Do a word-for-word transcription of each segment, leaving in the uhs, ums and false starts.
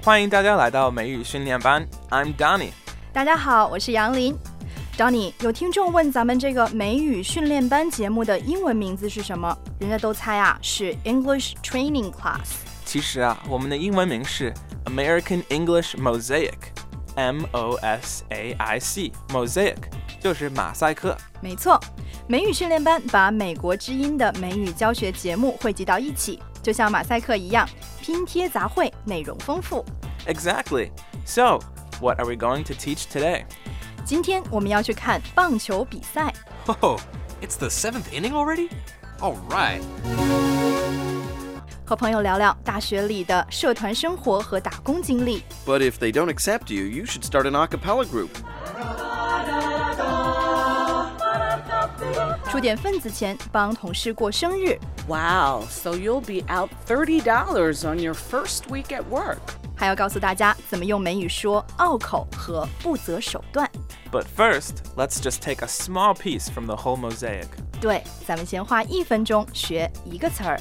欢迎大家来到美语训练班 I'm Donnie。 大家好，我是杨林。 Donnie， 有听众问咱们这个美语训练班节目的英文名字是什么？人家都猜啊是 English Training Class。 其实啊，我们的英文名是 American English Mosaic， M O S A I C， Mosaic 就是马赛克。 没错，美语训练班把美国之音的美语教学节目汇集到一起，就像马赛克一样，拼贴杂烩，内容丰富。 Exactly. So, what are we going to teach today? 今天我们要去看棒球比赛。 Oh, it's the seventh inning already? All right. 和朋友聊聊大学里的社团生活和打工经历。 But if they don't accept you, you should start an a cappella group. 出点份子钱帮同事过生日。 Wow, so you'll be out thirty dollars on your first week at work. 还要告诉大家怎么用美语说拗口和不择手段。 But first, let's just take a small piece from the whole mosaic. 对，咱们先花一分钟学一个词儿。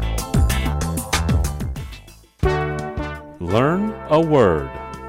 Learn a word.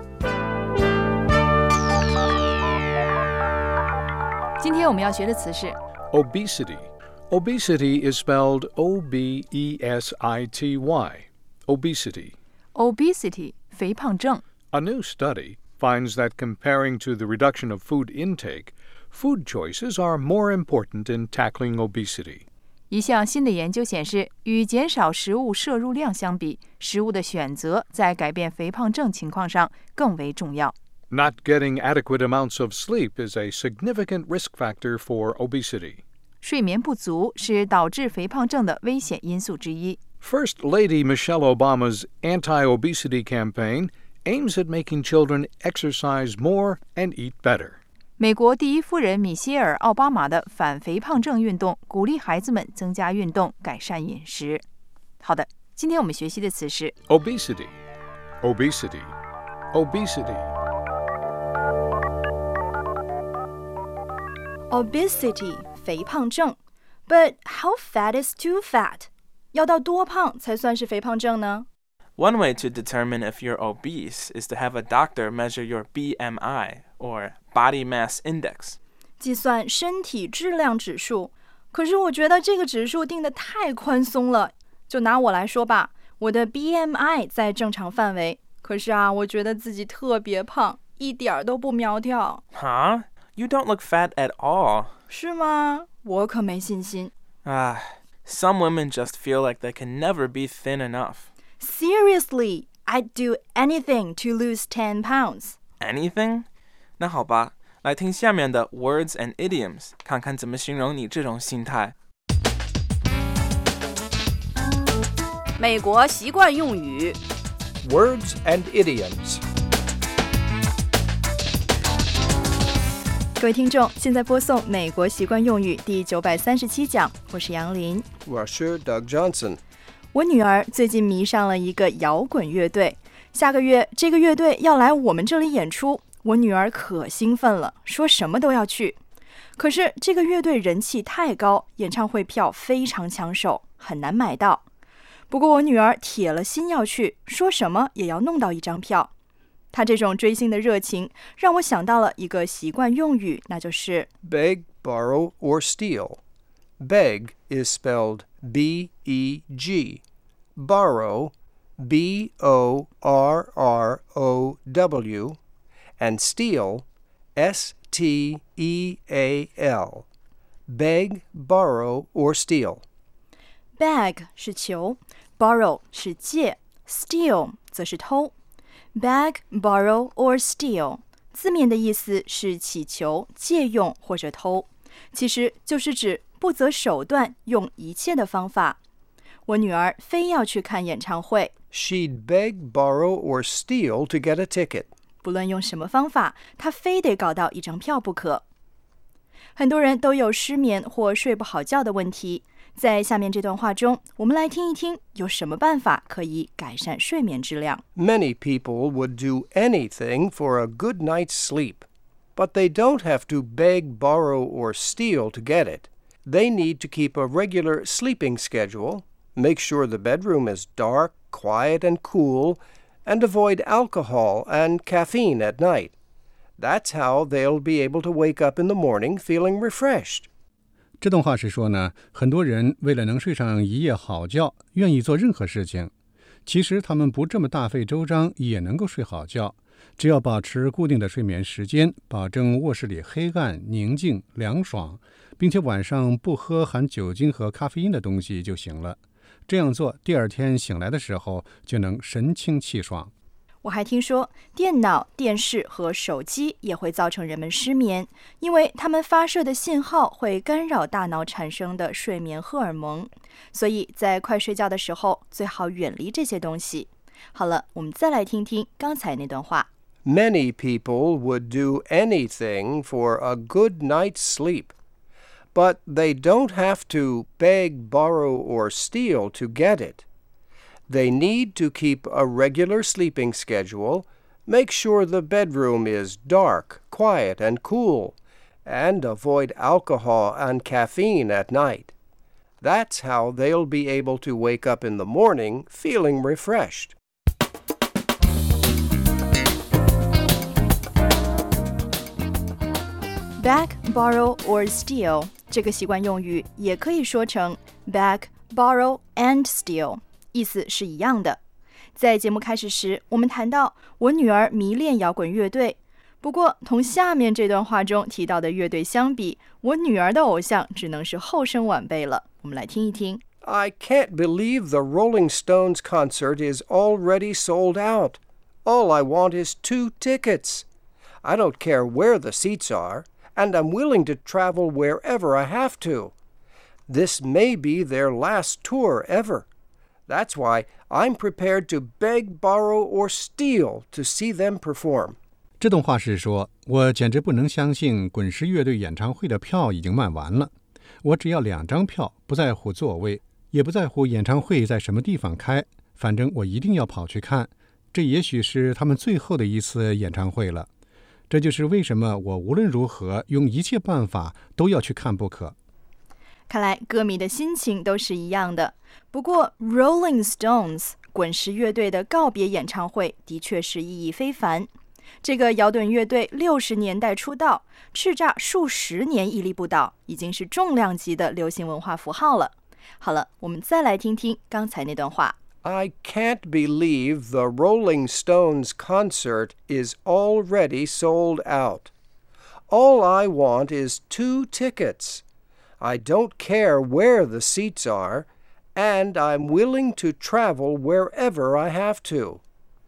今天我们要学的词是 Obesity. Obesity is spelled O B E S I T Y. Obesity. obesity 肥胖症。 A new study finds that comparing to the reduction of food intake, food choices are more important in tackling obesity. 一项新的研究显示，与减少食物摄入量相比，食物的选择在改变肥胖症情况上更为重要。 Not getting adequate amounts of sleep is a significant risk factor for obesity. 睡眠不足是导致肥胖症的危险因素之一。 First Lady Michelle Obama's anti-obesity campaign aims at making children exercise more and eat better. 美国第一夫人米歇尔·奥巴马的反肥胖症运动鼓励孩子们增加运动，改善饮食。好的，今天我们学习的词是 Obesity. Obesity. Obesity. obesity 肥胖症。 But how fat is too fat? 要到多胖才算是肥胖症呢？ One way to determine if you're obese is to have a doctor measure your B M I, or body mass index. 计算身体质量指数。可是我觉得这个指数定得太宽松了。就拿我来说吧，我的 B M I 在正常范围，可是啊，我觉得自己特别胖，一点都不苗条。 Huh? You don't look fat at all. 是吗？我可没信心。 Ah, some women just feel like they can never be thin enough. Seriously, I'd do anything to lose ten pounds. Anything? 那好吧，来听下面的 words and idioms， 看看怎么形容你这种心态。 美国习惯用语 Words and idioms. 各位听众，现在播送《美国习惯用语》第九百三十七讲，我是杨林。 我是 Doug Johnson. 我女儿最近迷上了一个摇滚乐队，下个月这个乐队要来我们这里演出，我女儿可兴奋了，说什么都要去。可是这个乐队人气太高，演唱会票非常抢手，很难买到。不过我女儿铁了心要去，说什么也要弄到一张票。她这种追星的热情让我想到了一个习惯用语，那就是 Beg, borrow, or steal. Beg is spelled B E G. Borrow, B O R R O W. And steal, S T E A L. Beg, borrow, or steal. Beg 是求， borrow 是借， steal 则是偷。Beg, borrow, or steal 字面的意思是乞求、借用或者偷，其实就是指不择手段用一切的方法。我女儿非要去看演唱会， She'd beg, borrow, or steal to get a ticket. 不论用什么方法，她非得搞到一张票不可。很多人都有失眠或睡不好觉的问题，在下面这段话中，我们来听一听有什么办法可以改善睡眠质量。 Many people would do anything for a good night's sleep, but they don't have to beg, borrow, or steal to get it. They need to keep a regular sleeping schedule, make sure the bedroom is dark, quiet, and cool, and avoid alcohol and caffeine at night. That's how they'll be able to wake up in the morning feeling refreshed. 这段话是说呢，很多人为了能睡上一夜好觉，愿意做任何事情。其实他们不这么大费周章也能够睡好觉，只要保持固定的睡眠时间，保证卧室里黑暗、宁静、凉爽，并且晚上不喝含酒精和咖啡因的东西就行了。这样做，第二天醒来的时候就能神清气爽。 我还听说，电脑、电视和手机也会造成人们失眠，因为它们发射的信号会干扰大脑产生的睡眠荷尔蒙，所以在快睡觉的时候，最好远离这些东西。好了，我们再来听听刚才那段话。 Many people would do anything for a good night's sleep, but they don't have to beg, borrow, or steal to get it.They need to keep a regular sleeping schedule, make sure the bedroom is dark, quiet, and cool, and avoid alcohol and caffeine at night. That's how they'll be able to wake up in the morning feeling refreshed. Beg, borrow, or steal 这个习惯用语也可以说成 beg, borrow, and steal。意思是一样的。在节目开始时，我们谈到我女儿迷恋摇滚乐队，不过同下面这段话中提到的乐队相比，我女儿的偶像只能是后生晚辈了。我们来听一听。 I can't believe the Rolling Stones concert is already sold out. All I want is two tickets. I don't care where the seats are, and I'm willing to travel wherever I have to. This may be their last tour ever.That's why I'm prepared to beg, borrow, or steal to see them perform. 这段话是说，我简直不能相信滚石乐队演唱会的票已经卖完了。我只要两张票，不在乎座位，也不在乎演唱会在什么地方开，反正我一定要跑去看。这也许是他们最后的一次演唱会了。这就是为什么我无论如何用一切办法都要去看不可。 看来歌迷的心情都是一样的。不过 Rolling Stones 滚石乐队的告别演唱会的确是意义非凡。这个摇滚乐队六十年代出道，叱咤数十年屹立不倒，已经是重量级的流行文化符号了。好了，我们再来听听刚才那段话。 I can't believe the Rolling Stones concert is already sold out. All I want is two tickets.I don't care where the seats are, and I'm willing to travel wherever I have to.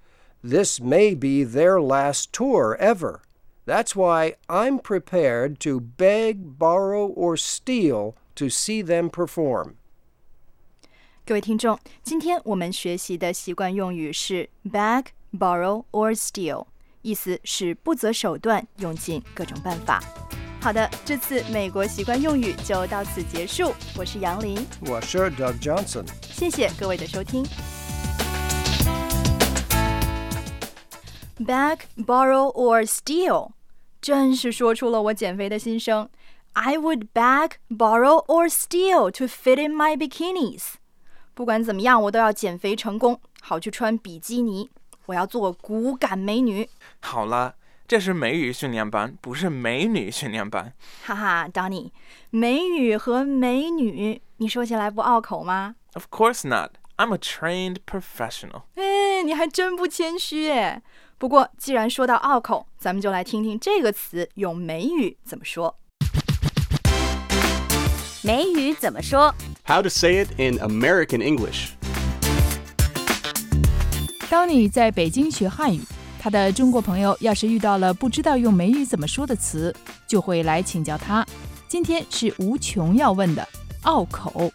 This may be their last tour ever. That's why I'm prepared to beg, borrow, or steal to see them perform. 各位听众，今天我们学习的习惯用语是 beg, borrow, or steal， 意思是不择手段，用尽各种办法。好的，这次美国习惯用语就到此结束。我是杨林， 我是 Doug Johnson。 谢谢各位的收听。Beg, borrow, or steal， 真是说出了我减肥的心声。I would beg, borrow, or steal to fit in my bikinis。不管怎么样，我都要减肥成功，好去穿比基尼。我要做骨感美女。 好了。这是美语训练班，不是美女训练班。 哈哈 Donnie， 美语和美女，你说起来不拗口吗？ Of course not. I'm a trained professional. 哎，你还真不谦虚耶。不过既然说到拗口，咱们就来听听这个词用美语怎么说。 美语怎么说？ How to say it in American English. 当你在北京学汉语，他的中国朋友要是遇到了不知道用美语怎么说的词，就会来请教他。今天是无穷要问的拗口。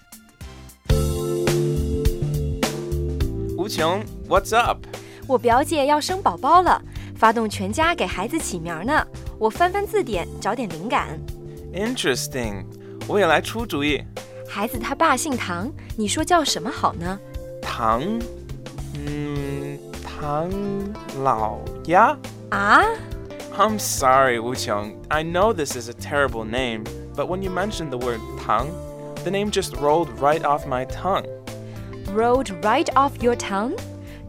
无穷 ，What's up？ 我表姐要生宝宝了，发动全家给孩子起名呢。我翻翻字典，找点灵感。 Interesting， 我也来出主意。 孩子他爸姓唐，你说叫什么好呢？ 唐，嗯，唐老鸭啊 ？I'm sorry, Wu Qiong. I know this is a terrible name, but when you mentioned the word Tang, the name just rolled right off my tongue. Rolled right off your tongue?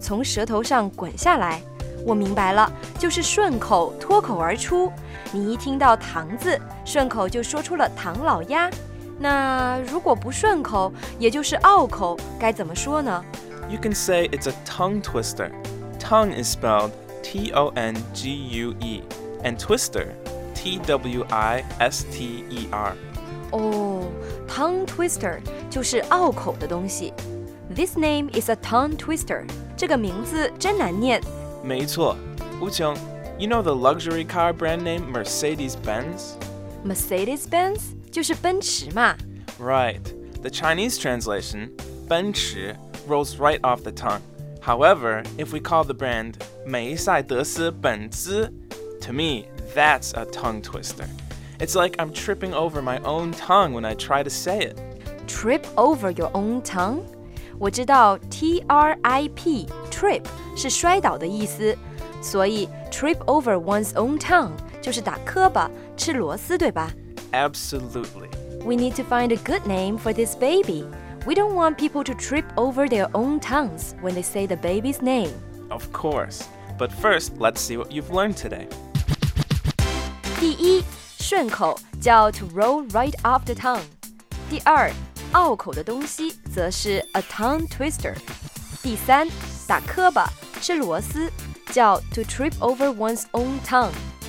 从舌头上滚下来。我明白了，就是顺口脱口而出。你一听到糖字，顺口就说出了唐老鸭。那如果不顺口，也就是拗口，该怎么说呢？ You can say it's a tongue twister. Tongue is spelled T O N G U E, and twister, T W I S T E R. 哦 tongue twister 就是拗口的东西。This name is a tongue twister. 这个名字真难念。 没错，吴琼 You know the luxury car brand name Mercedes-Benz? Mercedes-Benz 就是奔驰嘛。 Right. The Chinese translation, 奔驰, rolls right off the tongue. However, if we call the brand 梅赛德斯本兹, to me, that's a tongue twister. It's like I'm tripping over my own tongue when I try to say it. Trip over your own tongue? 我知道 T R I P, trip 是摔倒的意思，所以 trip over one's own tongue 就是打磕巴、吃螺丝，对吧？ Absolutely. We need to find a good name for this baby. We don't want people to trip over their own tongues when they say the baby's name. Of course. But first, let's see what you've learned today. 第一，顺口叫 to roll right off the tongue. 第二，拗口的东西则是 a tongue twister. 第三，打磕巴、吃螺丝叫 to trip over one's own tongue.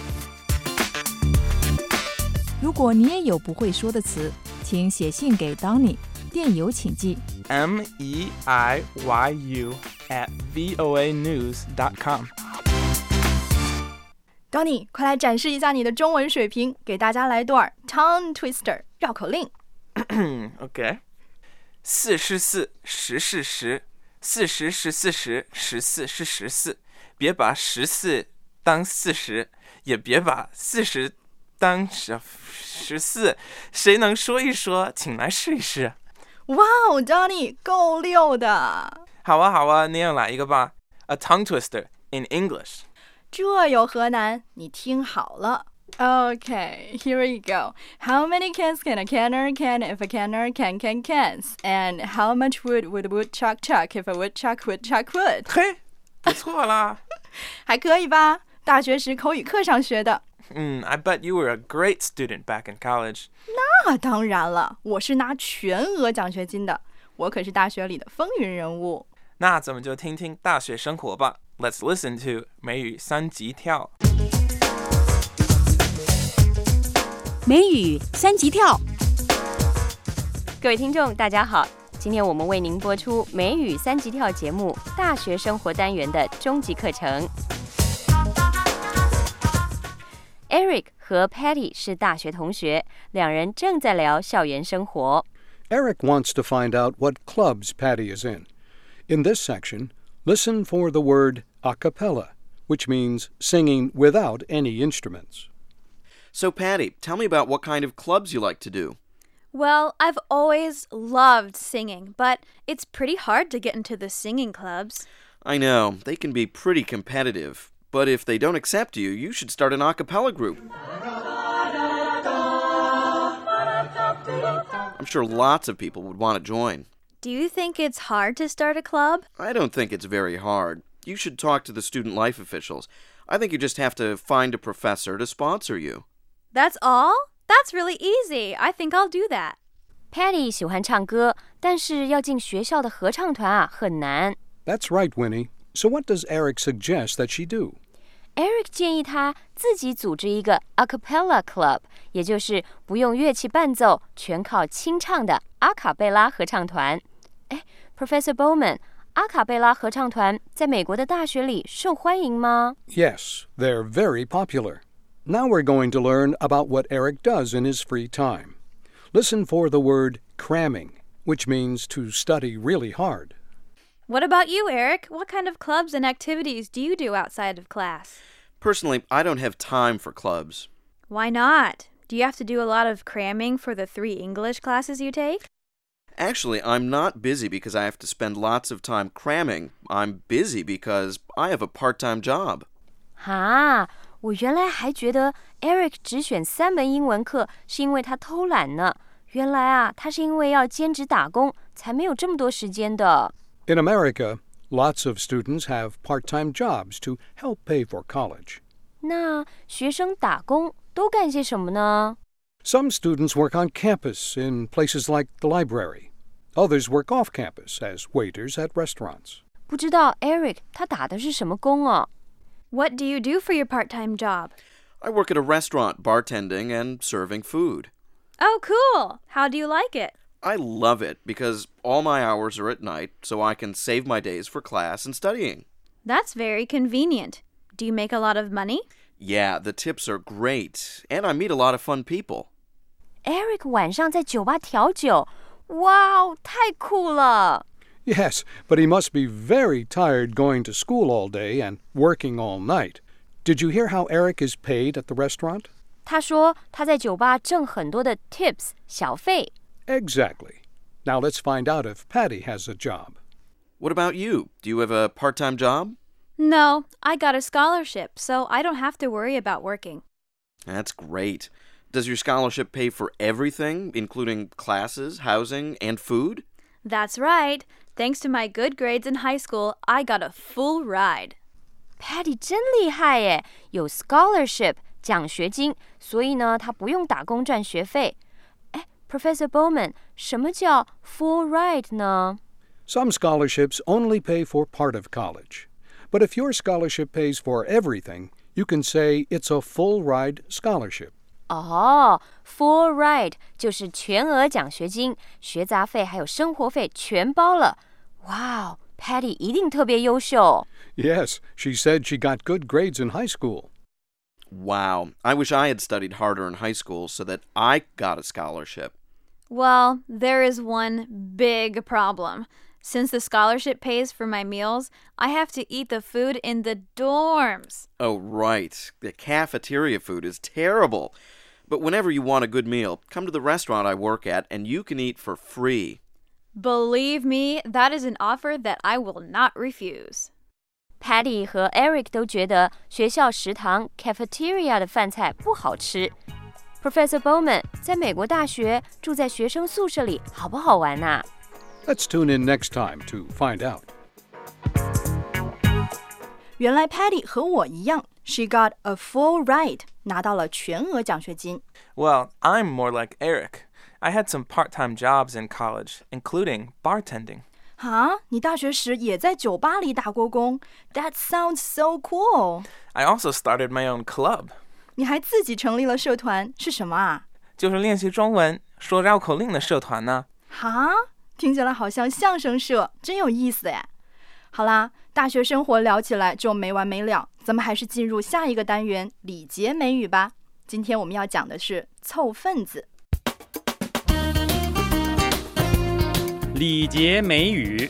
如果你也有不会说的词，请写信给 Donnie， 电邮请寄 M E I Y U at V O A news dot com. Donnie， 快来展示一下你的中文水平，给大家来段 tongue twister 绕口令。 OK. 四是四，十是十，四十是四十，十四是十四。别把十四当四十，也别把四十当十十四。谁能说一说？请来试一试。 哇哦 ，Donnie 够溜的。 好啊，好啊，那样来一个吧。A tongue twister in English. 这有何难？你听好了。Okay, here we go. How many cans can a canner can if a canner can can cans? And how much wood would a woodchuck chuck if a woodchuck would chuck wood? 嘿，不错啦。 还可以吧？大学时口语课上学的。 嗯 I bet you were a great student back in college. 那当然了，我是拿全额奖学金的，我可是大学里的风云人物。 那咱们就听听大学生活吧。Let's listen to 美语三级跳。 美语三级跳。 各位听众，大家好，今天我们为您播出美语三级跳节目大学生活单元的终极课程。Eric 和 Patty 是大学同学，两人正在聊校园生活。 Eric wants to find out what clubs Patty is in. In this section, listen for the word a cappella, which means singing without any instruments. So, Patty, tell me about what kind of clubs you like to do. Well, I've always loved singing, but it's pretty hard to get into the singing clubs. I know, they can be pretty competitive, but if they don't accept you, you should start an a cappella group. I'm sure lots of people would want to join. Do you think it's hard to start a club? I don't think it's very hard. You should talk to the student life officials. I think you just have to find a professor to sponsor you. That's all? That's really easy. I think I'll do that. Patty 喜欢唱歌，但是要进学校的合唱团啊，很难。 That's right, Winnie. So what does Eric suggest that she do? Eric 建议他自己组织一个 a cappella club， 也就是不用乐器伴奏，全靠清唱的阿卡贝拉合唱团。哎 ，Professor Bowman， 阿卡贝拉合唱团在美国的大学里受欢迎吗？ Yes, they're very popular. Now we're going to learn about what Eric does in his free time. Listen for the word cramming, which means to study really hard. What about you, Eric? What kind of clubs and activities do you do outside of class? Personally, I don't have time for clubs. Why not? Do you have to do a lot of cramming for the three English classes you take? Actually, I'm not busy because I have to spend lots of time cramming. I'm busy because I have a part-time job. 哈，我原来还觉得 Eric 只选三门英文课是因为他偷懒呢。原来啊，他是因为要兼职打工，才没有这么多时间的。 In America, Lots of students have part-time jobs to help pay for college. 那学生打工都干些什么呢？ Some students work on campus in places like the library. Others work off campus as waiters at restaurants. 不知道 Eric 他打的是什么工啊？ What do you do for your part-time job? I work at a restaurant bartending and serving food. Oh, cool. How do you like it? I love it because all my hours are at night, so I can save my days for class and studying. That's very convenient. Do you make a lot of money? Yeah, the tips are great, and I meet a lot of fun people. Eric 晚上在酒吧调酒，哇哦，太酷了！ Yes, but he must be very tired going to school all day and working all night. Did you hear how Eric is paid at the restaurant? 他说他在酒吧挣很多的 tips 小费。 Exactly. Now let's find out if Patty has a job. What about you? Do you have a part-time job? No, I got a scholarship, so I don't have to worry about working. That's great. Does your scholarship pay for everything, including classes, housing, and food? That's right. Thanks to my good grades in high school, I got a full ride. Patty 真厉害耶，有 scholarship 奖学金，所以呢，他不用打工赚学费。哎 ，Professor Bowman， 什么叫 full ride 呢？ Some scholarships only pay for part of college. But if your scholarship pays for everything, you can say it's a full ride scholarship. 哦 ，full ride 就是全额奖学金，学杂费还有生活费全包了。哇哦 ，Patty 一定特别优秀。 Yes, she said she got good grades in high school. Wow, I wish I had studied harder in high school so that I got a scholarship. Well, there is one big problem. Since the scholarship pays for my meals, I have to eat the food in the dorms. Oh, right. The cafeteria food is terrible. But whenever you want a good meal, come to the restaurant I work at and you can eat for free. Believe me, that is an offer that I will not refuse. Patty 和 Eric 都觉得学校食堂 cafeteria 的饭菜不好吃。Professor Bowman 在美国大学住在学生宿舍里，好不好玩啊？ Let's tune in next time to find out. 原来 Patty 和我一样 ，She got a full ride， 拿到了全额奖学金。 Well, I'm more like Eric. I had some part-time jobs in college, including bartending. 啊，你大学时也在酒吧里打过工 ？That sounds so cool. I also started my own club. 你还自己成立了社团，是什么啊？ 就是练习中文、说绕口令的社团呢。 哈，听起来好像相声社，真有意思耶。好啦，大学生活聊起来就没完没了，咱们还是进入下一个单元礼节美语吧。今天我们要讲的是凑份子。 礼节美语。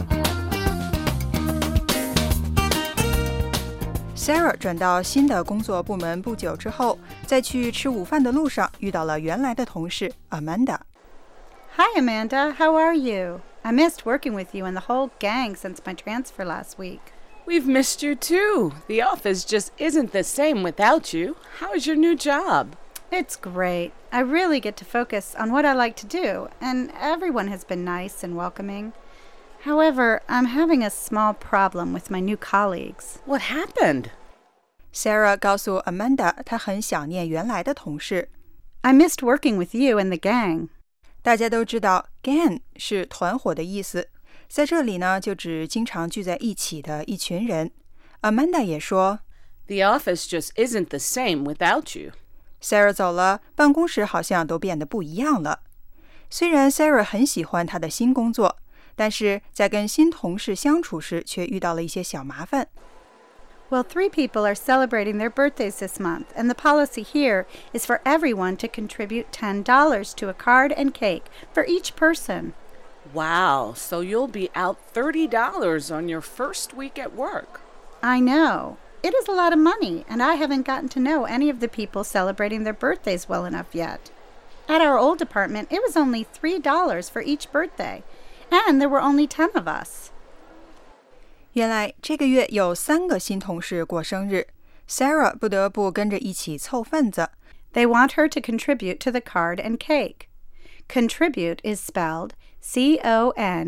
Sarah 转到新的工作部门不久之后，在去吃午饭的路上遇到了原来的同事 Amanda。Hi Amanda, how are you? I missed working with you and the whole gang since my transfer last week. We've missed you too. The office just isn't the same without you. How is your new job? It's great. I really get to focus on what I like to do, and everyone has been nice and welcoming. However, I'm having a small problem with my new colleagues. What happened? Sarah 告诉 Amanda 她很想念原来的同事。 I missed working with you and the gang. 大家都知道 gang 是团伙的意思，在这里呢就指经常聚在一起的一群人。Amanda 也说 The office just isn't the same without you. Sarah 走了，办公室好像都变得不一样了。虽然 Sarah 很喜欢她的新工作，但是在跟新同事相处时却遇到了一些小麻烦。 Well, three people are celebrating their birthdays this month, and the policy here is for everyone to contribute ten dollars to a card and cake for each person. Wow, so you'll be out thirty dollars on your first week at work. I know. It is a lot of money, and I haven't gotten to know any of the people celebrating their birthdays well enough yet. At our old department, it was only three dollars for each birthday, and there were only ten of us. 原来这个月有三个新同事过生日 ，Sarah 不得不跟着一起凑份子。 They want her to contribute to the card and cake. Contribute is spelled C O N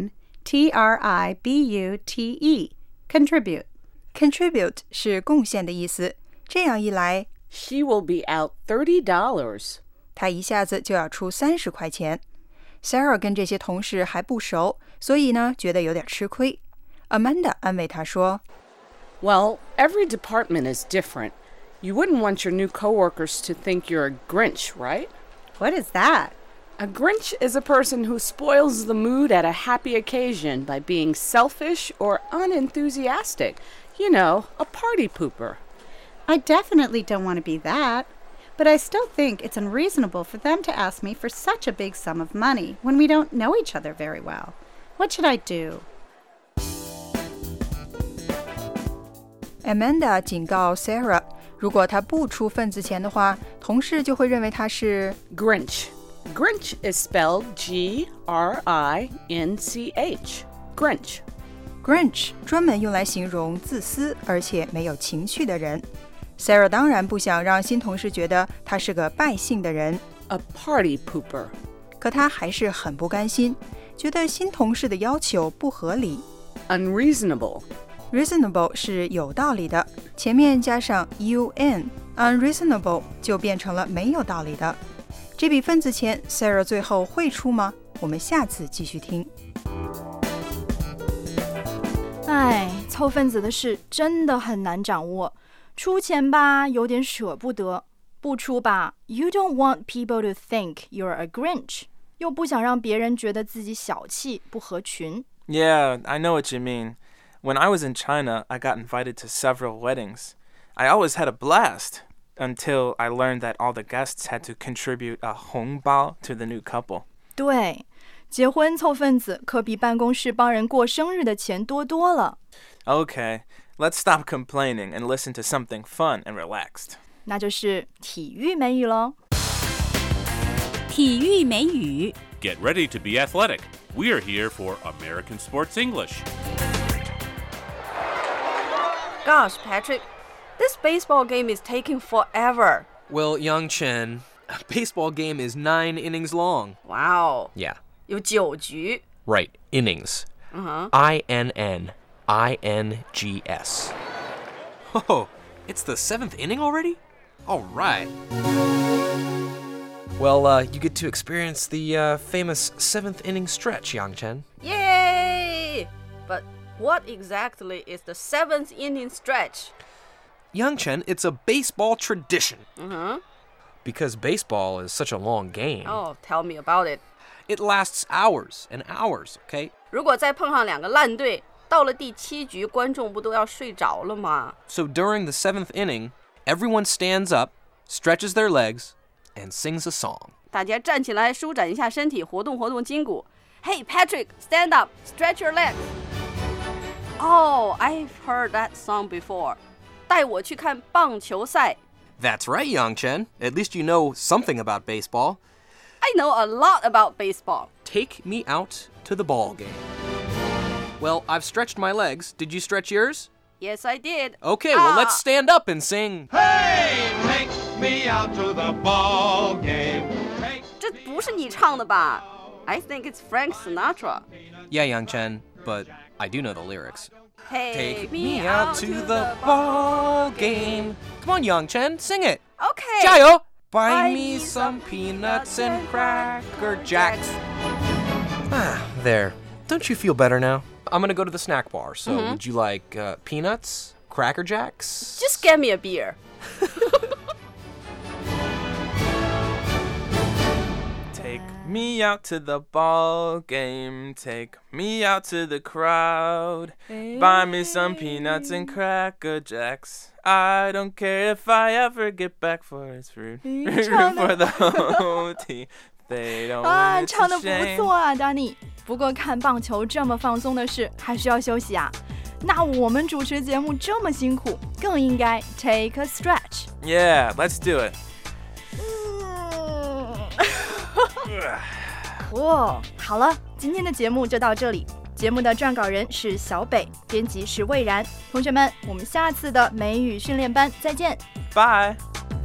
T R I B U T E, contribute. Contribute 是贡献的意思。这样一来 She will be out thirty dollars. 她一下子就要出三十块钱。Sarah 跟这些同事还不熟，所以呢，觉得有点吃亏。Amanda 安慰她说 Well, every department is different. You wouldn't want your new coworkers to think you're a Grinch, right? What is that? A Grinch is a person who spoils the mood at a happy occasion by being selfish or unenthusiastic. You know, a party pooper. I definitely don't want to be that. But I still think it's unreasonable for them to ask me for such a big sum of money when we don't know each other very well. What should I do? Amanda 警告 Sarah， 如果她不出份子钱的话，同事就会认为她是 Grinch. Grinch is spelled G R I N C H. Grinch. Grinch 专门用来形容自私而且没有情趣的人。Sarah 当然不想让新同事觉得他是个败兴的人 A party pooper. 可他还是很不甘心，觉得新同事的要求不合理。 Unreasonable. Reasonable 是有道理的，前面加上 un Unreasonable 就变成了没有道理的。这笔份子钱 Sarah 最后会出吗？我们下次继续听。 哎，凑份子的事真的很难掌握。出钱吧，有点舍不得；不出吧 ，You don't want people to think you're a Grinch， 又不想让别人觉得自己小气、不合群。 Yeah, I know what you mean. When I was in China, I got invited to several weddings. I always had a blast until I learned that all the guests had to contribute a 红包 to the new couple. 对，结婚凑份子可比办公室帮人过生日的钱多多了。 Okay, let's stop complaining and listen to something fun and relaxed. 那就是体育美语咯。 体育美语 Get ready to be athletic. We are here for American Sports English. Gosh, Patrick, this baseball game is taking forever. Well, Young Chen, a baseball game is nine innings long. Wow. Yeah. 有九局 Right, innings. Uh-huh. I N N I N G S. Oh, it's the seventh inning already? All right. Well, uh, you get to experience the uh, famous seventh inning stretch, Yang Chen. Yay! But what exactly is the seventh inning stretch? Yang Chen, it's a baseball tradition. Uh-huh. Because baseball is such a long game. Oh, tell me about it. It lasts hours and hours, okay? 如果再碰上两个烂队，到了第七局，观众不都要睡着了吗？ So during the seventh inning, everyone stands up, stretches their legs, and sings a song. 大家站起来，舒展一下身体，活动活动筋骨。Hey, Patrick, stand up, stretch your legs. Oh, I've heard that song before. 带我去看棒球赛。 That's right, Yang Chen. At least you know something about baseball. I know a lot about baseball. Take me out to the ball game. Well, I've stretched my legs. Did you stretch yours? Yes, I did. Okay, well, let's stand up and sing. Hey, take me out to the ball game. 这不是你唱的吧 I think it's Frank Sinatra. Yeah, Yang Chen, but I do know the lyrics. Hey, Take me out to the ball game. Come on, Yang Chen, sing it. Okay. 加油! Buy me some peanuts and cracker jacks. Ah, there. Don't you feel better now? I'm gonna go to the snack bar, so Mm-hmm. would you like uh, peanuts, cracker jacks? Just get me a beer. Take me out to the ball game. Take me out to the crowd. Buy me some peanuts and cracker jacks. I don't care if I ever get back for it's fruit. For the whole team. They don't 啊， win, it's 唱 a 得不 shame. 错啊 ，Danny。不过看棒球这么放松的事，还需要休息啊。那我们主持节目这么辛苦，更应该 take a stretch。 Yeah, let's do it. 哦，好了，今天的节目就到这里。节目的撰稿人是小北，编辑是魏然。同学们，我们下次的美语训练班再见。 Bye.